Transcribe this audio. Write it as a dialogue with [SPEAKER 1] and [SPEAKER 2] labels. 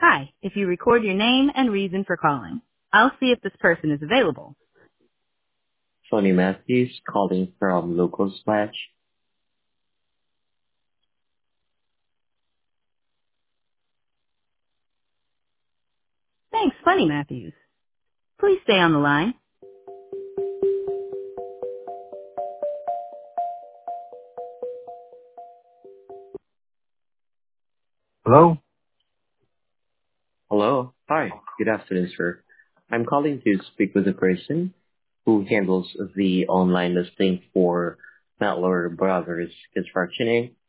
[SPEAKER 1] Hi, if you record your name and reason for calling, I'll see if this person is available.
[SPEAKER 2] Tony Matthews calling from Local Splash.
[SPEAKER 1] Thanks, Funny Matthews. Please stay on the line. Hello?
[SPEAKER 2] Hello. Hi. Good afternoon, sir. I'm calling to speak with the person who handles the online listing for Mettler Brothers Construction Inc.